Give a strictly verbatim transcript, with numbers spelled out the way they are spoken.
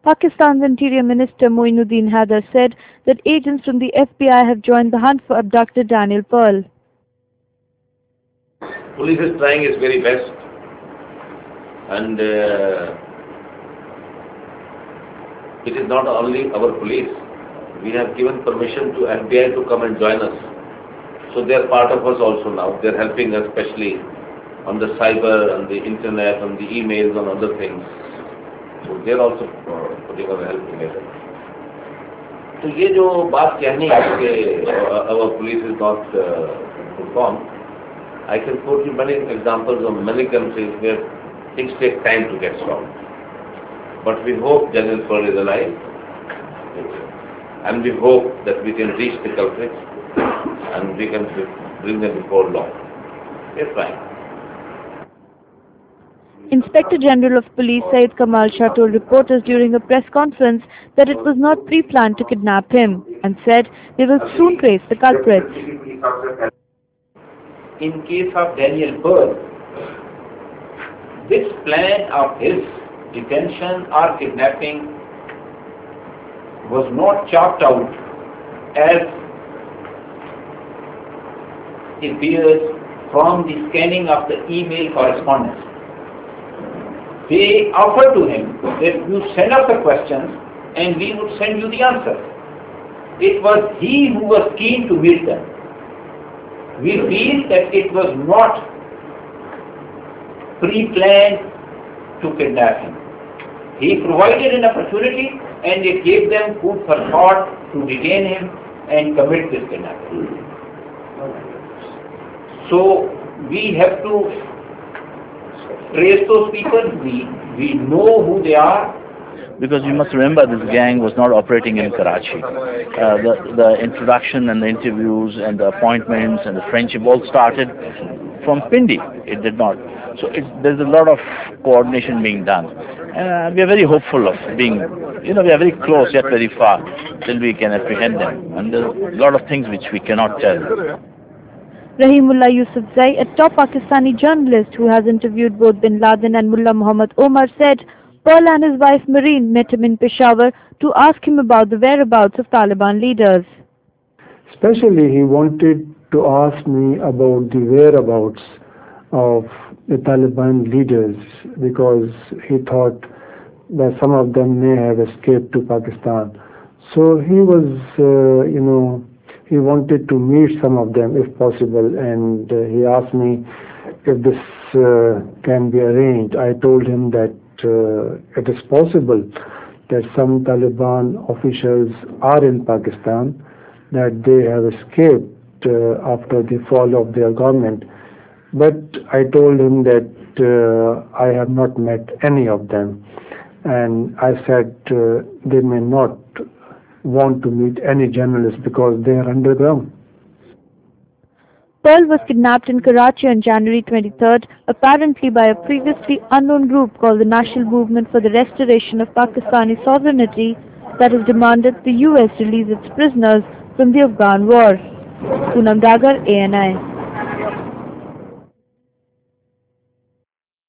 Pakistan's Interior Minister Moinuddin Haider said that agents from the F B I have joined the hunt for abducted Daniel Pearl. Police is trying its very best, and uh, it is not only our police. We have given permission to F B I to come and join us. So they are part of us also now. They are helping us, especially on the cyber, on the internet, on the emails, on other things. So they are also uh, putting our help together. So ये जो बात कहनी है कि our police is not uh, performed, I can quote you many examples of many countries where things take time to get solved. But we hope Daniel Pearl is alive, and we hope that we can reach the culprits and we can bring them before law. We are trying. Inspector General of Police Syed Kamal Shah told reporters during a press conference that it was not pre-planned to kidnap him and said they will soon trace the culprits. In case of Daniel Pearl, this plan of his detention or kidnapping was not chalked out as appears from the scanning of the email correspondence. They offered to him that you send us the questions and we would send you the answers. It was he who was keen to meet them. We feel that it was not pre-planned to kidnap him. He provided an opportunity and it gave them food for thought to detain him and commit this kidnapping. So we have to trace those people. We, we know who they are. Because you must remember, this gang was not operating in Karachi. Uh, the, the introduction and the interviews and the appointments and the friendship all started from Pindi. It did not. So it's, there's a lot of coordination being done. And uh, we are very hopeful of being, you know, we are very close yet very far till we can apprehend them. And there's a lot of things which we cannot tell. Rahimullah Yousafzai, a top Pakistani journalist who has interviewed both Bin Laden and Mullah Muhammad Omar, said Pearl and his wife Marine met him in Peshawar to ask him about the whereabouts of Taliban leaders. Especially he wanted to ask me about the whereabouts of the Taliban leaders because he thought that some of them may have escaped to Pakistan. So he was, uh, you know, he wanted to meet some of them if possible, and uh, he asked me if this uh, can be arranged. I told him that uh, it is possible that some Taliban officials are in Pakistan, that they have escaped uh, after the fall of their government. But I told him that uh, I have not met any of them, and I said uh, they may not want to meet any journalists because they are underground. Pearl was kidnapped in Karachi on January twenty-third, apparently by a previously unknown group called the National Movement for the Restoration of Pakistani Sovereignty that has demanded the U S release its prisoners from the Afghan war. Poonam Dagar, A N I.